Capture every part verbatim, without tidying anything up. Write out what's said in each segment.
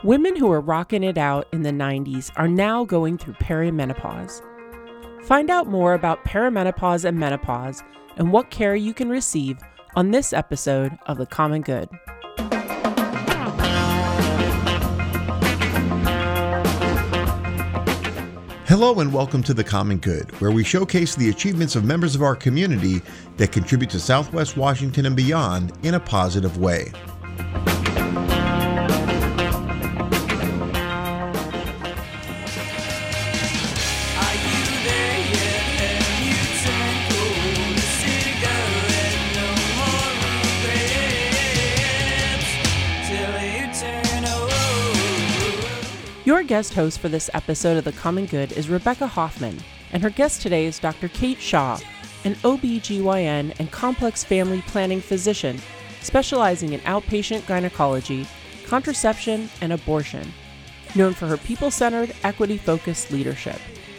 Women who were rocking it out in the nineties are now going through perimenopause. Find out more about perimenopause and menopause and what care you can receive on this episode of The Common Good. Hello and welcome to The Common Good, where we showcase the achievements of members of our community that contribute to Southwest Washington and beyond in a positive way. Your guest host for this episode of The Common Good is Rebecca Hoffman, and her guest today is Doctor Kate Shaw, an O B G Y N and complex family planning physician specializing in outpatient gynecology, contraception, and abortion, known for her people-centered, equity-focused leadership.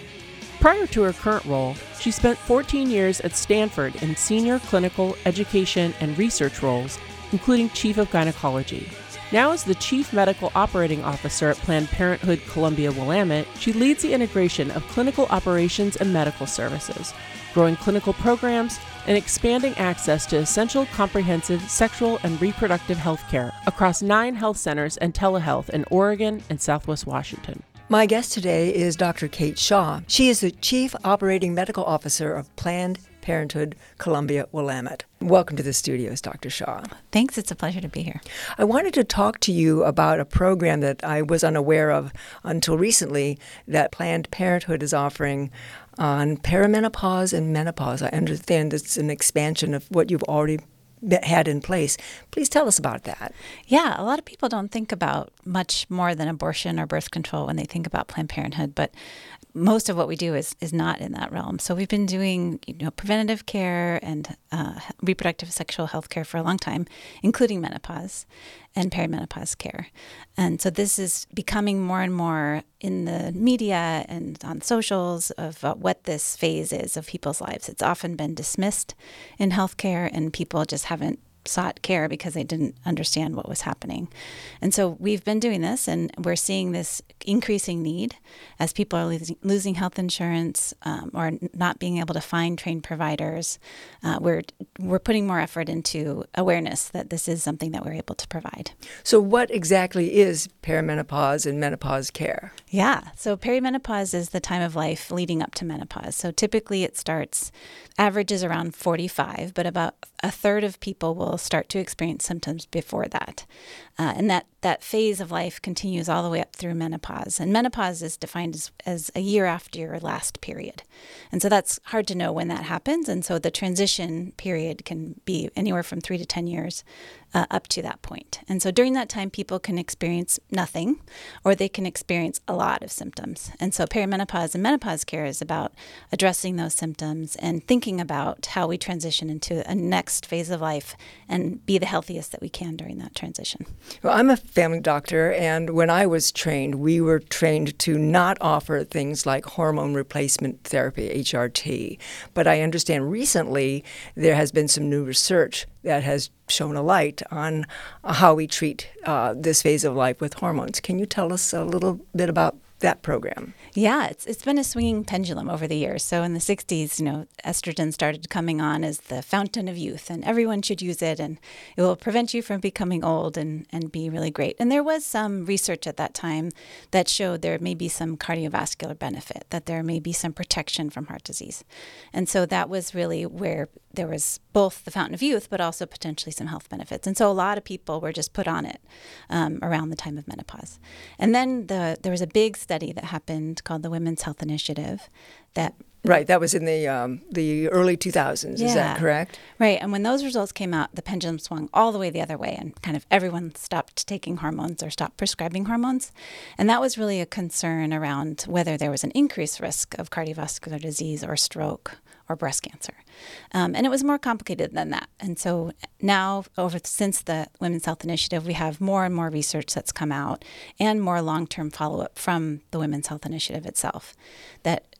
Prior to her current role, she spent fourteen years at Stanford in senior clinical, education, and research roles, including Chief of Gynecology. Now as the Chief Medical Operating Officer at Planned Parenthood Columbia Willamette, she leads the integration of clinical operations and medical services, growing clinical programs, and expanding access to essential comprehensive sexual and reproductive health care across nine health centers and telehealth in Oregon and Southwest Washington. My guest today is Doctor Kate Shaw. She is the Chief Operating Medical Officer of Planned Parenthood Columbia Willamette. Welcome to the studios, Doctor Shaw. Thanks. It's a pleasure to be here. I wanted to talk to you about a program that I was unaware of until recently that Planned Parenthood is offering on perimenopause and menopause. I understand it's an expansion of what you've already had in place. Please tell us about that. Yeah, a lot of people don't think about much more than abortion or birth control when they think about Planned Parenthood, but most of what we do is, is not in that realm. So we've been doing you know, preventative care and uh, reproductive sexual health care for a long time, including menopause and perimenopause care. And so this is becoming more and more in the media and on socials of uh, what this phase is of people's lives. It's often been dismissed in healthcare, and people just haven't sought care because they didn't understand what was happening. And so we've been doing this, and we're seeing this increasing need as people are losing, losing health insurance um, or not being able to find trained providers. Uh, we're we're putting more effort into awareness that this is something that we're able to provide. So what exactly is perimenopause and menopause care? Yeah, so perimenopause is the time of life leading up to menopause. So typically it starts, averages around forty-five, but about a third of people will start to experience symptoms before that. Uh, and that, that phase of life continues all the way up through menopause. And menopause is defined as, as a year after your last period. And so that's hard to know when that happens. And so the transition period can be anywhere from three to ten years uh, up to that point. And so during that time, people can experience nothing, or they can experience a lot of symptoms. And so perimenopause and menopause care is about addressing those symptoms and thinking about how we transition into a next phase of life and be the healthiest that we can during that transition. Well, I'm a family doctor, and when I was trained, we were trained to not offer things like hormone replacement therapy, H R T. But I understand recently there has been some new research that has shown a light on how we treat uh, this phase of life with hormones. Can you tell us a little bit about that program? Yeah, it's it's been a swinging pendulum over the years. So in the sixties, you know, estrogen started coming on as the fountain of youth, and everyone should use it, and it will prevent you from becoming old and, and be really great. And there was some research at that time that showed there may be some cardiovascular benefit, that there may be some protection from heart disease. And so that was really where there was both the fountain of youth, but also potentially some health benefits. And so a lot of people were just put on it um, around the time of menopause. And then the there was a big study that happened called the Women's Health Initiative that Right, that was in the um, the early two thousands, yeah. Is that correct? Right, and when those results came out, the pendulum swung all the way the other way, and kind of everyone stopped taking hormones or stopped prescribing hormones. And that was really a concern around whether there was an increased risk of cardiovascular disease or stroke or breast cancer. Um, and it was more complicated than that. And so now, over since the Women's Health Initiative, we have more and more research that's come out and more long-term follow-up from the Women's Health Initiative itself that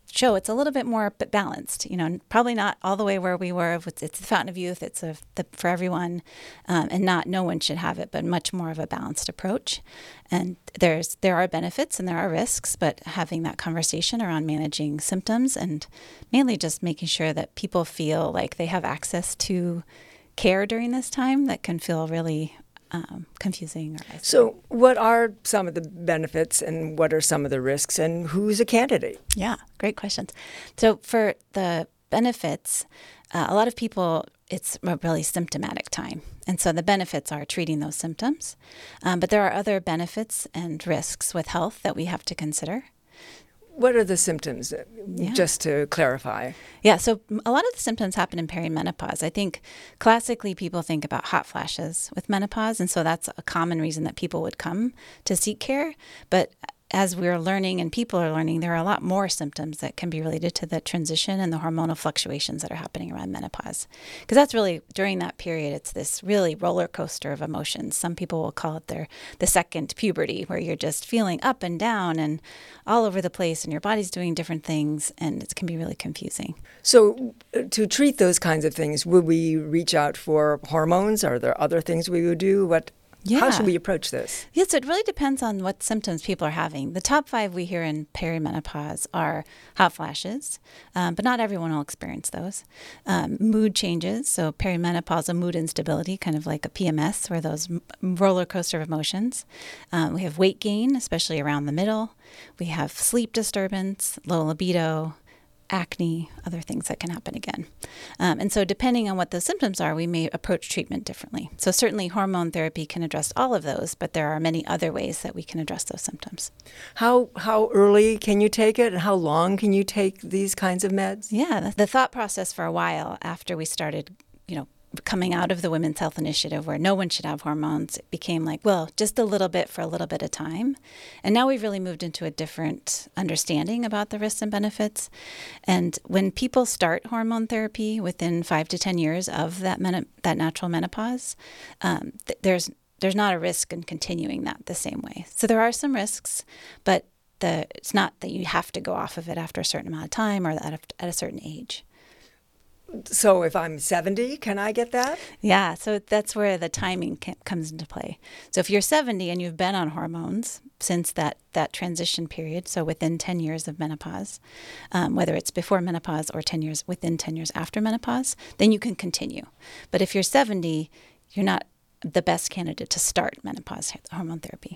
show it's a little bit more b- balanced, you know, probably not all the way where we were. It's, it's the fountain of youth. It's a, the, for everyone, um, and not no one should have it, but much more of a balanced approach. And there's there are benefits and there are risks, but having that conversation around managing symptoms and mainly just making sure that people feel like they have access to care during this time that can feel really Um, confusing or isolating. So what are some of the benefits and what are some of the risks and who's a candidate? Yeah, great questions. So for the benefits, uh, a lot of people, it's a really symptomatic time. And so the benefits are treating those symptoms. Um, but there are other benefits and risks with health that we have to consider. What are the symptoms, Yeah. just to clarify? Yeah, so a lot of the symptoms happen in perimenopause. I think classically people think about hot flashes with menopause, and so that's a common reason that people would come to seek care. But as we're learning and people are learning, there are a lot more symptoms that can be related to the transition and the hormonal fluctuations that are happening around menopause. Because that's really, during that period, it's this really roller coaster of emotions. Some people will call it their the second puberty, where you're just feeling up and down and all over the place, and your body's doing different things, and it can be really confusing. So uh, to treat those kinds of things, would we reach out for hormones? Are there other things we would do? What? Yeah. How should we approach this? Yes, it really depends on what symptoms people are having. The top five we hear in perimenopause are hot flashes, um, but not everyone will experience those. Um, mood changes, so perimenopausal mood instability, kind of like a P M S, or those m- roller coaster of emotions. Um, we have weight gain, especially around the middle. We have sleep disturbance, low libido, acne, other things that can happen again. Um, and so depending on what the symptoms are, we may approach treatment differently. So certainly hormone therapy can address all of those, but there are many other ways that we can address those symptoms. How how early can you take it and how long can you take these kinds of meds? Yeah, the, the thought process for a while after we started, you know, coming out of the Women's Health Initiative where no one should have hormones, it became like, well, just a little bit for a little bit of time. And now we've really moved into a different understanding about the risks and benefits. And when people start hormone therapy within five to ten years of that men- that natural menopause, um, th- there's there's not a risk in continuing that the same way. So there are some risks, but the it's not that you have to go off of it after a certain amount of time or at a, at a certain age. So if I'm seventy, can I get that? Yeah, so that's where the timing can, comes into play. So if you're seventy and you've been on hormones since that, that transition period, so within ten years of menopause, um, whether it's before menopause or ten years within ten years after menopause, then you can continue. But if you're seventy, you're not the best candidate to start menopause hormone therapy.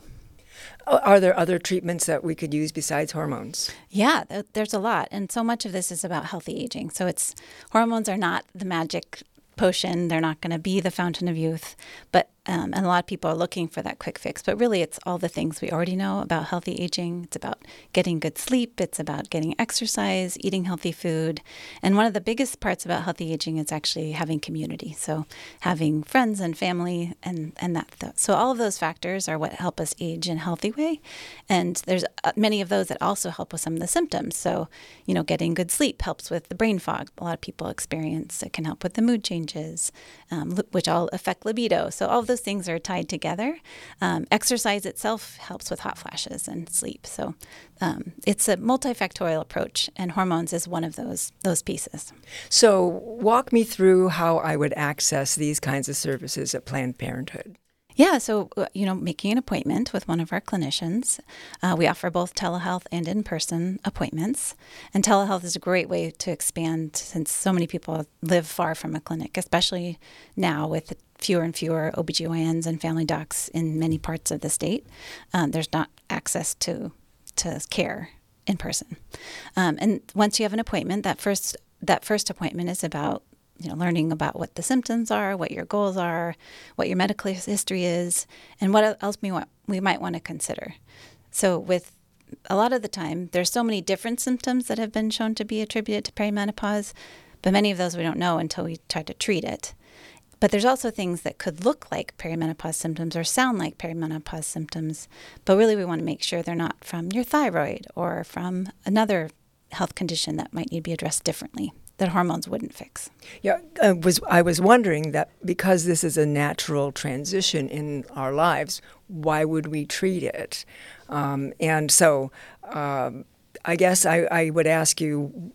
Are there other treatments that we could use besides hormones? Yeah, th- there's a lot. And so much of this is about healthy aging. So it's hormones are not the magic potion. They're not going to be the fountain of youth. But um, and a lot of people are looking for that quick fix. But really, it's all the things we already know about healthy aging. It's about getting good sleep. It's about getting exercise, eating healthy food. And one of the biggest parts about healthy aging is actually having community. So having friends and family and, and that. Th- so all of those factors are what help us age in a healthy way. And there's uh, many of those that also help with some of the symptoms. So, you know, getting good sleep helps with the brain fog a lot of people experience. It can help with the mood changes, um, li- which all affect libido. So all of those things are tied together. Um, exercise itself helps with hot flashes and sleep. So um, it's a multifactorial approach, and hormones is one of those those pieces. So walk me through how I would access these kinds of services at Planned Parenthood. Yeah, so, you know, making an appointment with one of our clinicians. Uh, we offer both telehealth and in-person appointments. And telehealth is a great way to expand since so many people live far from a clinic, especially now with fewer and fewer O B G Y Ns and family docs in many parts of the state. Um, there's not access to, to care in person. Um, and once you have an appointment, that first that first appointment is about you know, learning about what the symptoms are, what your goals are, what your medical history is, and what else we want, we might want to consider. So with a lot of the time, there's so many different symptoms that have been shown to be attributed to perimenopause, but many of those we don't know until we try to treat it. But there's also things that could look like perimenopause symptoms or sound like perimenopause symptoms, but really we want to make sure they're not from your thyroid or from another health condition that might need to be addressed differently, that hormones wouldn't fix. Yeah, I was I was wondering that because this is a natural transition in our lives, why would we treat it? Um, and so um, I guess I, I would ask you,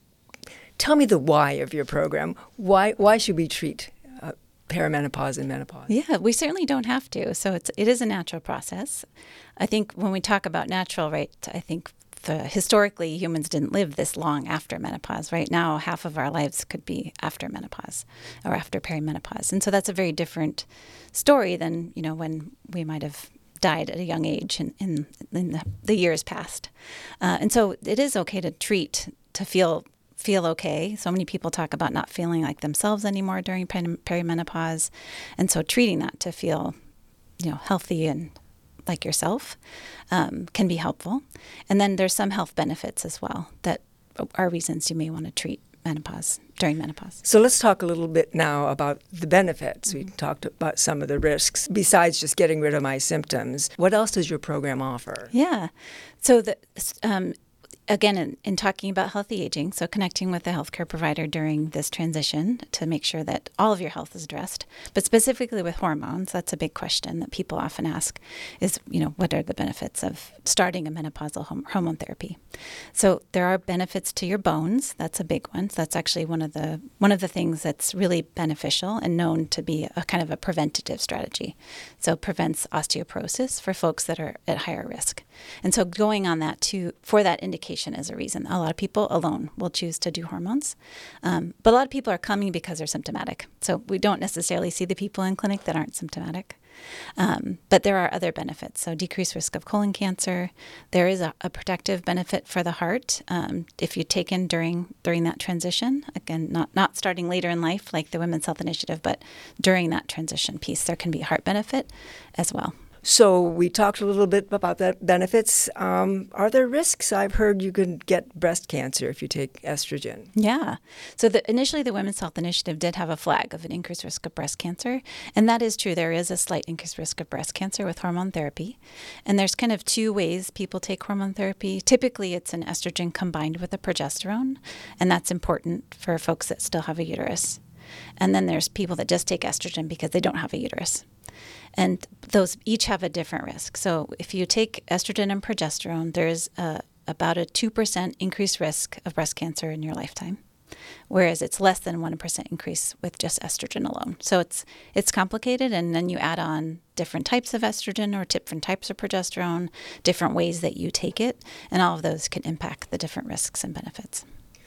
tell me the why of your program. Why why should we treat uh, perimenopause and menopause? Yeah, we certainly don't have to. So it's it is a natural process. I think when we talk about natural, right, I think the, historically humans didn't live this long after menopause. Right now, half of our lives could be after menopause or after perimenopause. And so that's a very different story than, you know, when we might have died at a young age in, in, in the, the years past. Uh, and so it is okay to treat, to feel feel okay. So many people talk about not feeling like themselves anymore during peri- perimenopause. And so treating that to feel, you know, healthy and like yourself um, can be helpful. And then there's some health benefits as well that are reasons you may want to treat menopause, during menopause. So let's talk a little bit now about the benefits. We talked about some of the risks. Besides just getting rid of my symptoms, what else does your program offer? Yeah. So the um, again, in, in talking about healthy aging, so connecting with the healthcare provider during this transition to make sure that all of your health is addressed, but specifically with hormones, that's a big question that people often ask is, you know, what are the benefits of starting a menopausal hom- hormone therapy? So there are benefits to your bones. That's a big one. So that's actually one of the one of the things that's really beneficial and known to be a kind of a preventative strategy. So it prevents osteoporosis for folks that are at higher risk. And so going on that to for that indication is a reason. A lot of people alone will choose to do hormones. Um, but a lot of people are coming because they're symptomatic. So we don't necessarily see the people in clinic that aren't symptomatic. Um, but there are other benefits. So decreased risk of colon cancer. There is a, a protective benefit for the heart um, if you take in during during that transition. Again, not, not starting later in life like the Women's Health Initiative, but during that transition piece, there can be heart benefit as well. So we talked a little bit about that benefits. Um, are there risks? I've heard you can get breast cancer if you take estrogen. Yeah. So the, initially, the Women's Health Initiative did have a flag of an increased risk of breast cancer. And that is true. There is a slight increased risk of breast cancer with hormone therapy. And there's kind of two ways people take hormone therapy. Typically, it's an estrogen combined with a progesterone. And that's important for folks that still have a uterus. And then there's people that just take estrogen because they don't have a uterus. And those each have a different risk. So if you take estrogen and progesterone, there's a, about a two percent increased risk of breast cancer in your lifetime, whereas it's less than one percent increase with just estrogen alone. So it's it's complicated, and then you add on different types of estrogen or different types of progesterone, different ways that you take it, and all of those can impact the different risks and benefits.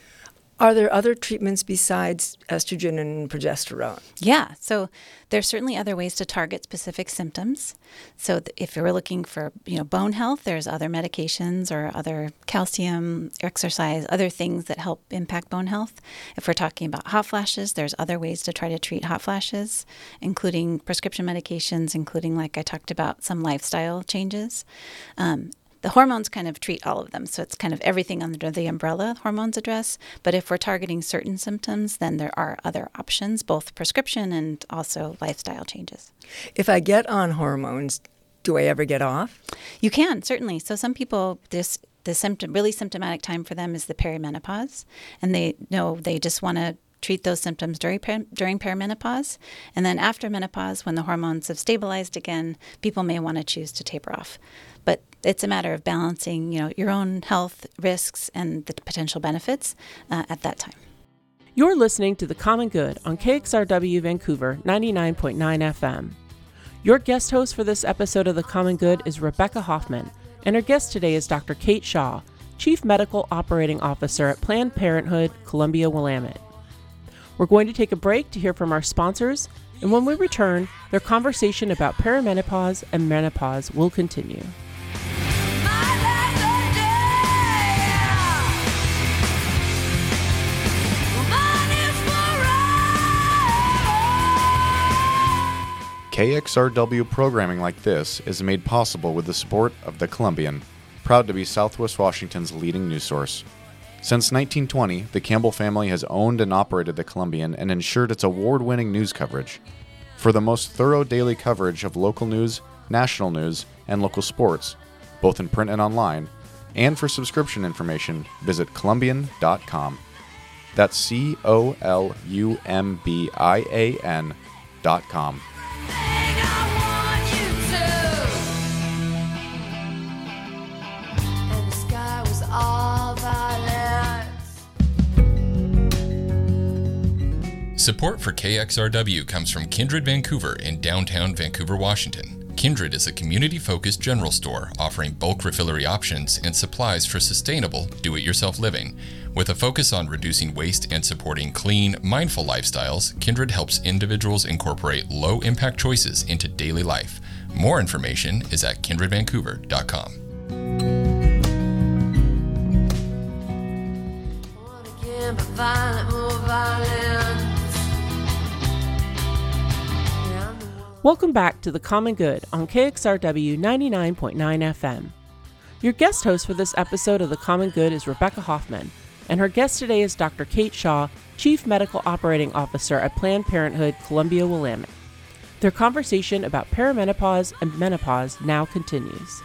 Are there other treatments besides estrogen and progesterone? Yeah, so there's certainly other ways to target specific symptoms. So th- if you're looking for, you know, bone health, there's other medications or other calcium, exercise, other things that help impact bone health. If we're talking about hot flashes, there's other ways to try to treat hot flashes, including prescription medications, including, like I talked about, some lifestyle changes. Um, The hormones kind of treat all of them. So it's kind of everything under the umbrella hormones address. But if we're targeting certain symptoms, then there are other options, both prescription and also lifestyle changes. If I get on hormones, do I ever get off? You can, certainly. So some people, this the symptom, really symptomatic time for them is the perimenopause. And they know they just want to treat those symptoms during during perimenopause. And then after menopause, when the hormones have stabilized again, people may want to choose to taper off. But it's a matter of balancing, you know, your own health risks and the potential benefits uh, at that time. You're listening to The Common Good on K X R W Vancouver ninety-nine point nine F M. Your guest host for this episode of The Common Good is Rebecca Hoffman, and her guest today is Doctor Kate Shaw, Chief Medical Operating Officer at Planned Parenthood, Columbia-Willamette. We're going to take a break to hear from our sponsors, and when we return, their conversation about perimenopause and menopause will continue. K X R W programming like this is made possible with the support of The Columbian, proud to be Southwest Washington's leading news source. Since nineteen twenty, the Campbell family has owned and operated The Columbian and ensured its award-winning news coverage. For the most thorough daily coverage of local news, national news, and local sports, both in print and online, and for subscription information, visit columbian dot com. That's C O L U M B I A N dot com. And the sky was all Support for K X R W comes from Kindred Vancouver in downtown Vancouver, Washington. Kindred is a community-focused general store offering bulk refillery options and supplies for sustainable, do-it-yourself living. With a focus on reducing waste and supporting clean, mindful lifestyles, Kindred helps individuals incorporate low-impact choices into daily life. More information is at kindred vancouver dot com. Welcome back to The Common Good on K X R W ninety-nine point nine F M. Your guest host for this episode of The Common Good is Rebecca Hoffman, and her guest today is Doctor Kate Shaw, Chief Medical Operating Officer at Planned Parenthood Columbia-Willamette. Their conversation about perimenopause and menopause now continues.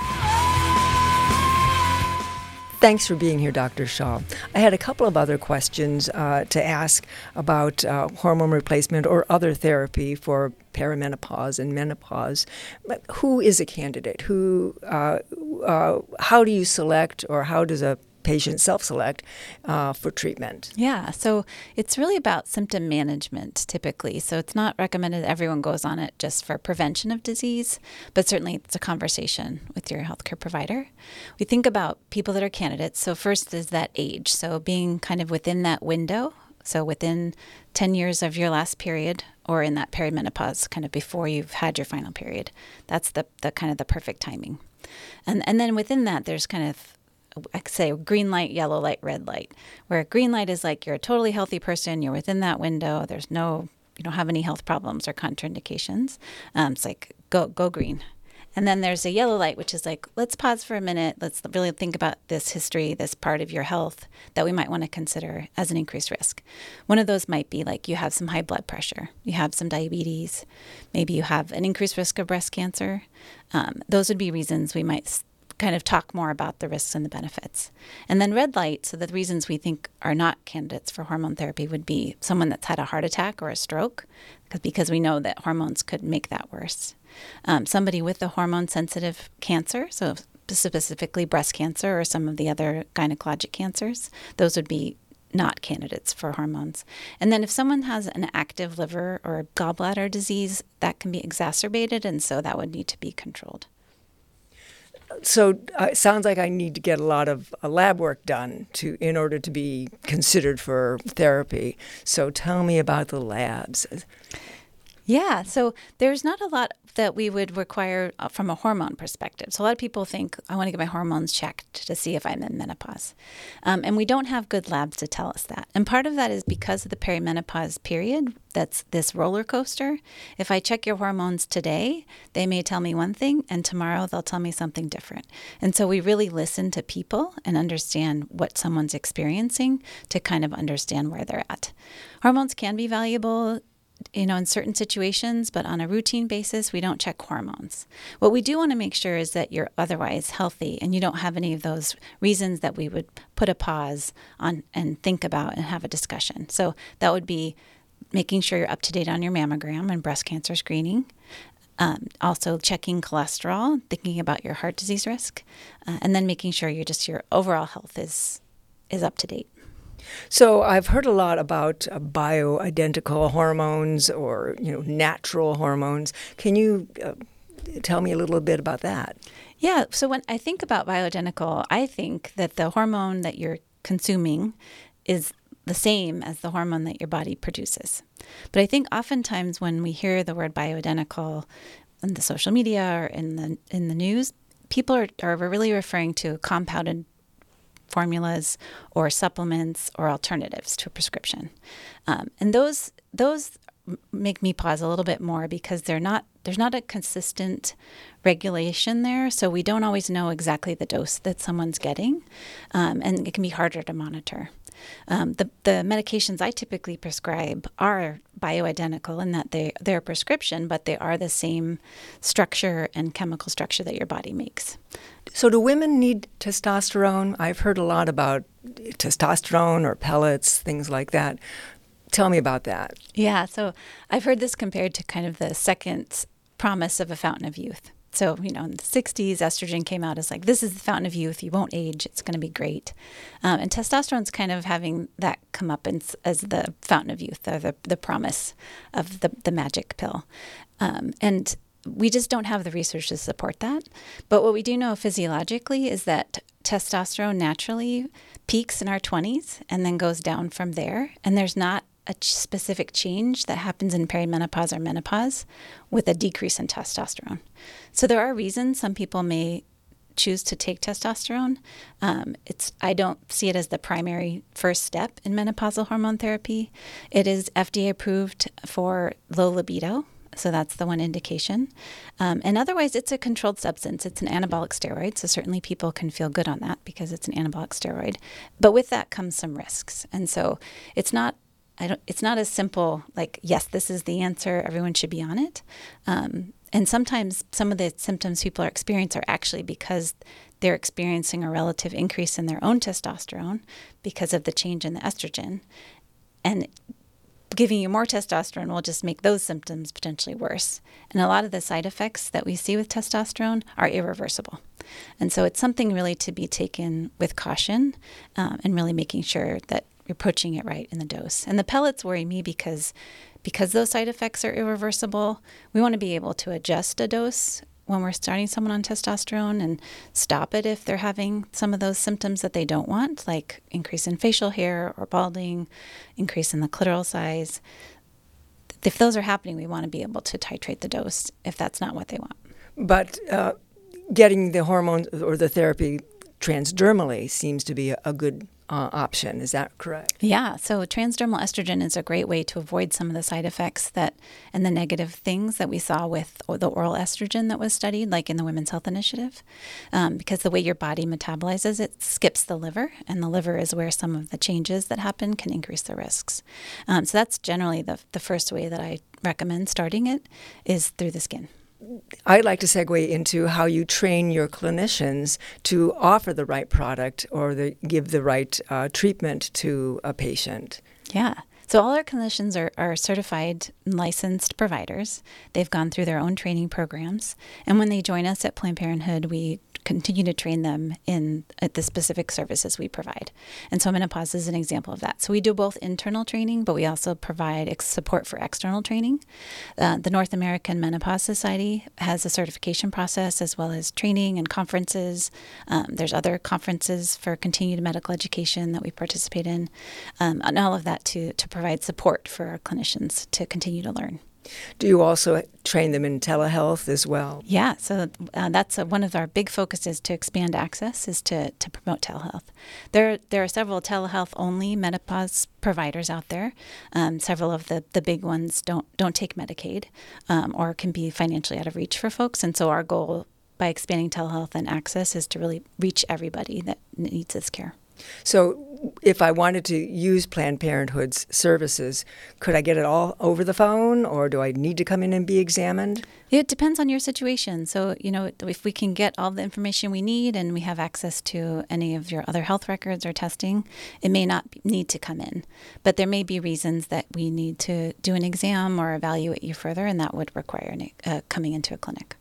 Thanks for being here, Doctor Shaw. I had a couple of other questions uh, to ask about uh, hormone replacement or other therapy for perimenopause and menopause. Who is a candidate? Who? Uh, uh, how do you select, or how does a patient self-select uh, for treatment? Yeah, so it's really about symptom management typically. So it's not recommended everyone goes on it just for prevention of disease, but certainly it's a conversation with your healthcare provider. We think about people that are candidates. So first is that age. So being kind of within that window. So within ten years of your last period, or in that perimenopause, kind of before you've had your final period. That's the, the kind of the perfect timing. And and then within that, there's kind of, I could say, green light, yellow light, red light, where green light is like you're a totally healthy person, you're within that window, there's no, you don't have any health problems or contraindications. Um, it's like, go, go green. And then there's a yellow light, which is like, let's pause for a minute. Let's really think about this history, this part of your health that we might want to consider as an increased risk. One of those might be like you have some high blood pressure, you have some diabetes, maybe you have an increased risk of breast cancer. Um, those would be reasons we might kind of talk more about the risks and the benefits. And then red light, so the reasons we think are not candidates for hormone therapy would be someone that's had a heart attack or a stroke, because because we know that hormones could make that worse. Um, somebody with a hormone-sensitive cancer, so specifically breast cancer or some of the other gynecologic cancers, those would be not candidates for hormones. And then if someone has an active liver or gallbladder disease, that can be exacerbated, and so that would need to be controlled. So uh, it sounds like I need to get a lot of uh, lab work done to in order to be considered for therapy. So tell me about the labs. Yeah, so there's not a lot that we would require uh, from a hormone perspective. So a lot of people think, I want to get my hormones checked to see if I'm in menopause. Um, and we don't have good labs to tell us that. And part of that is because of the perimenopause period, that's this roller coaster. If I check your hormones today, they may tell me one thing, and tomorrow they'll tell me something different. And so we really listen to people and understand what someone's experiencing to kind of understand where they're at. Hormones can be valuable, you know, in certain situations, but on a routine basis, we don't check hormones. What we do want to make sure is that you're otherwise healthy and you don't have any of those reasons that we would put a pause on and think about and have a discussion. So that would be making sure you're up to date on your mammogram and breast cancer screening. Um, also checking cholesterol, thinking about your heart disease risk, uh, and then making sure your just your overall health is is up to date. So I've heard a lot about uh, bioidentical hormones or, you know, natural hormones. Can you uh, tell me a little bit about that? Yeah. So when I think about bioidentical, I think that the hormone that you're consuming is the same as the hormone that your body produces. But I think oftentimes when we hear the word bioidentical in the social media or in the in the news, people are, are really referring to compounded formulas or supplements or alternatives to a prescription. Um, and those those make me pause a little bit more because they're not there's not a consistent regulation there, so we don't always know exactly the dose that someone's getting, um, and it can be harder to monitor. Um, the, the medications I typically prescribe are bioidentical in that they, they're a prescription, but they are the same structure and chemical structure that your body makes. So do women need testosterone? I've heard a lot about testosterone or pellets, things like that. Tell me about that. Yeah, so I've heard this compared to kind of the second promise of a fountain of youth. So, you know, in the sixties, estrogen came out as like, this is the fountain of youth. You won't age. It's going to be great. Um, and testosterone's kind of having that come up in, as the fountain of youth, or the, the promise of the, the magic pill. Um, and we just don't have the research to support that. But what we do know physiologically is that testosterone naturally peaks in our twenties and then goes down from there. And there's not a specific change that happens in perimenopause or menopause with a decrease in testosterone. So there are reasons some people may choose to take testosterone. Um, it's I don't see it as the primary first step in menopausal hormone therapy. It is F D A approved for low libido. So that's the one indication. Um, and otherwise, it's a controlled substance. It's an anabolic steroid. So certainly people can feel good on that because it's an anabolic steroid. But with that comes some risks. And so it's not I don't, it's not as simple like, yes, this is the answer. Everyone should be on it. Um, and sometimes some of the symptoms people are experiencing are actually because they're experiencing a relative increase in their own testosterone because of the change in the estrogen. And giving you more testosterone will just make those symptoms potentially worse. And a lot of the side effects that we see with testosterone are irreversible. And so it's something really to be taken with caution um, and really making sure that you're approaching it right in the dose. And the pellets worry me because because those side effects are irreversible, we want to be able to adjust a dose when we're starting someone on testosterone and stop it if they're having some of those symptoms that they don't want, like increase in facial hair or balding, increase in the clitoral size. If those are happening, we want to be able to titrate the dose if that's not what they want. But uh, getting the hormones or the therapy transdermally seems to be a, a good Uh, option. Is that correct? Yeah. So transdermal estrogen is a great way to avoid some of the side effects that and the negative things that we saw with the oral estrogen that was studied, like in the Women's Health Initiative, um, because the way your body metabolizes it skips the liver, and the liver is where some of the changes that happen can increase the risks. Um, so that's generally the the first way that I recommend starting it is through the skin. I'd like to segue into how you train your clinicians to offer the right product or the, give the right uh, treatment to a patient. Yeah. So all our clinicians are, are certified and licensed providers. They've gone through their own training programs. And when they join us at Planned Parenthood, we continue to train them in uh, the specific services we provide. And so menopause is an example of that. So we do both internal training, but we also provide ex- support for external training. Uh, the North American Menopause Society has a certification process as well as training and conferences. Um, there's other conferences for continued medical education that we participate in, um, and all of that to, to provide support for our clinicians to continue to learn. Do you also train them in telehealth as well? Yeah, so uh, that's a, one of our big focuses to expand access is to, to promote telehealth. There there are several telehealth-only menopause providers out there. Um, several of the, the big ones don't don't take Medicaid um, or can be financially out of reach for folks. And so our goal by expanding telehealth and access is to really reach everybody that needs this care. So if I wanted to use Planned Parenthood's services, could I get it all over the phone, or do I need to come in and be examined? It depends on your situation. So, you know, if we can get all the information we need and we have access to any of your other health records or testing, it may not need to come in. But there may be reasons that we need to do an exam or evaluate you further, and that would require uh, coming into a clinic.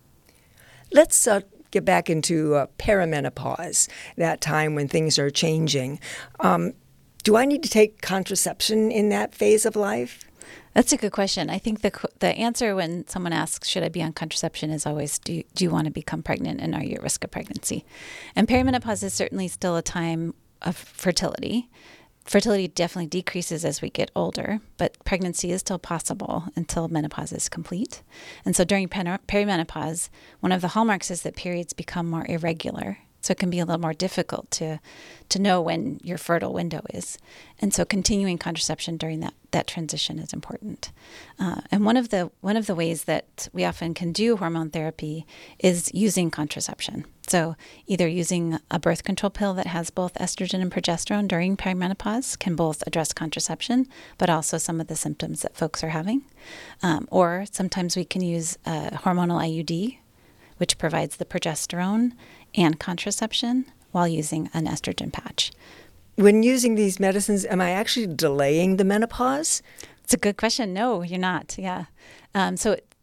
Let's uh, get back into uh, perimenopause, that time when things are changing. Um, do I need to take contraception in that phase of life? That's a good question. I think the the answer when someone asks, should I be on contraception, is always, do you, do you want to become pregnant, and are you at risk of pregnancy? And perimenopause is certainly still a time of fertility. Fertility definitely decreases as we get older, but pregnancy is still possible until menopause is complete. And so during perimenopause, one of the hallmarks is that periods become more irregular. So it can be a little more difficult to to know when your fertile window is. And so continuing contraception during that, that transition is important. Uh, and one of the one of the ways that we often can do hormone therapy is using contraception. So either using a birth control pill that has both estrogen and progesterone during perimenopause can both address contraception, but also some of the symptoms that folks are having. Um, or sometimes we can use a hormonal I U D, which provides the progesterone and contraception while using an estrogen patch. When using these medicines, am I actually delaying the menopause? It's a good question. No, you're not. Yeah. Um, so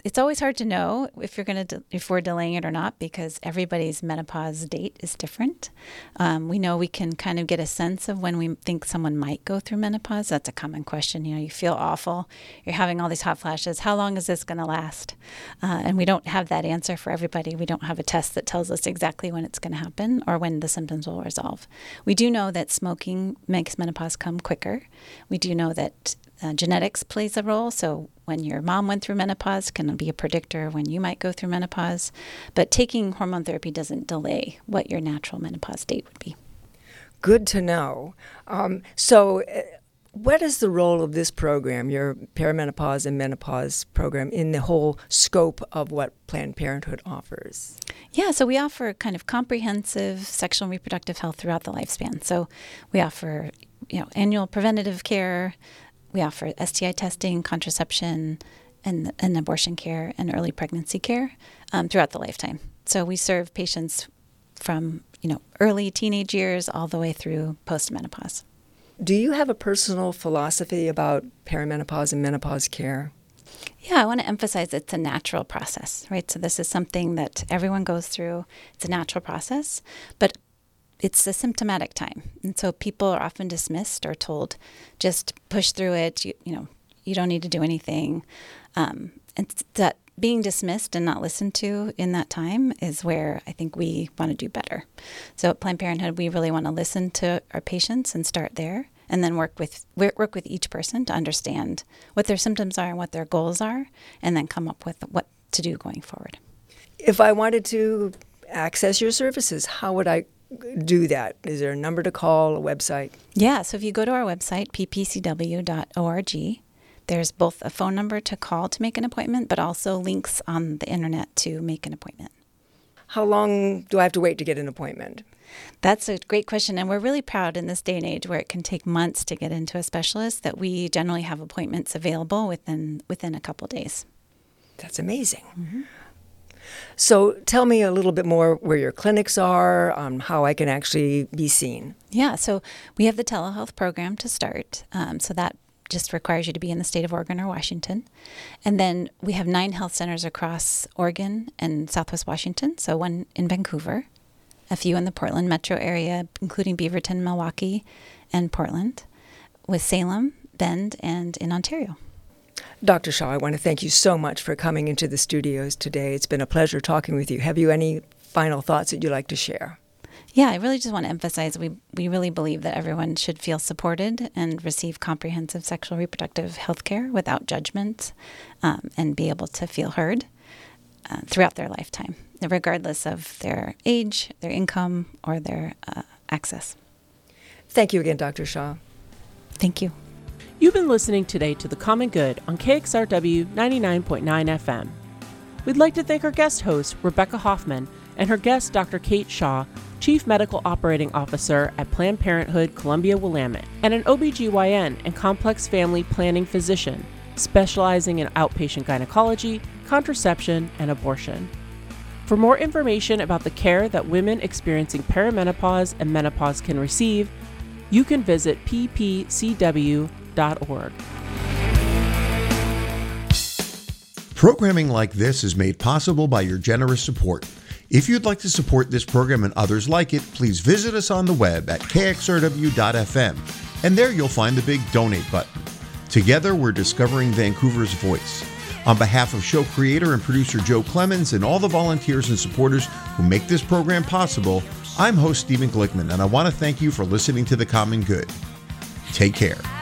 it's always hard to know if you're going to de- if we're delaying it or not, because everybody's menopause date is different. Um, we know we can kind of get a sense of when we think someone might go through menopause. That's a common question. You know, you feel awful. You're having all these hot flashes. How long is this going to last? Uh, and we don't have that answer for everybody. We don't have a test that tells us exactly when it's going to happen or when the symptoms will resolve. We do know that smoking makes menopause come quicker. We do know that Uh, genetics plays a role. So when your mom went through menopause can be a predictor when you might go through menopause. But taking hormone therapy doesn't delay what your natural menopause date would be. Good to know. Um, so uh, what is the role of this program, your perimenopause and menopause program, in the whole scope of what Planned Parenthood offers? Yeah, so we offer kind of comprehensive sexual and reproductive health throughout the lifespan. So we offer, you know, annual preventative care. We offer S T I testing, contraception, and, and abortion care and early pregnancy care um, throughout the lifetime. So we serve patients from, you know, early teenage years all the way through postmenopause. Do you have a personal philosophy about perimenopause and menopause care? Yeah, I want to emphasize it's a natural process, right? So this is something that everyone goes through. It's a natural process, but it's a symptomatic time. And so people are often dismissed or told, just push through it. You, you know, you don't need to do anything. Um, and that being dismissed and not listened to in that time is where I think we want to do better. So at Planned Parenthood, we really want to listen to our patients and start there, and then work with work with each person to understand what their symptoms are and what their goals are, and then come up with what to do going forward. If I wanted to access your services, how would I do that? Is there a number to call, a website? Yeah, so if you go to our website, p p c w dot org, there's both a phone number to call to make an appointment, but also links on the internet to make an appointment. How long do I have to wait to get an appointment? That's a great question, and we're really proud in this day and age where it can take months to get into a specialist that we generally have appointments available within within a couple days. That's amazing. Mm-hmm. So tell me a little bit more where your clinics are, um, how I can actually be seen. Yeah, so we have the telehealth program to start. Um, so that just requires you to be in the state of Oregon or Washington. And then we have nine health centers across Oregon and Southwest Washington, so one in Vancouver, a few in the Portland metro area, including Beaverton, Milwaukee, and Portland, with Salem, Bend, and in Ontario. Doctor Shaw, I want to thank you so much for coming into the studios today. It's been a pleasure talking with you. Have you any final thoughts that you'd like to share? Yeah, I really just want to emphasize we, we really believe that everyone should feel supported and receive comprehensive sexual reproductive health care without judgment, um, and be able to feel heard uh, throughout their lifetime, regardless of their age, their income, or their uh, access. Thank you again, Doctor Shaw. Thank you. You've been listening today to The Common Good on K X R W ninety-nine point nine F M. We'd like to thank our guest host, Rebecca Hoffman, and her guest, Doctor Kate Shaw, Chief Medical Operating Officer at Planned Parenthood Columbia-Willamette, and an O B G Y N and complex family planning physician, specializing in outpatient gynecology, contraception, and abortion. For more information about the care that women experiencing perimenopause and menopause can receive, you can visit p p c w dot org. Programming like this is made possible by your generous support. If you'd like to support this program and others like it, please visit us on the web at k x r w dot f m, and there you'll find the big donate button. Together, we're discovering Vancouver's voice. On behalf of show creator and producer Joe Clemens and all the volunteers and supporters who make this program possible, I'm host Stephen Glickman, and I want to thank you for listening to The Common Good. Take care.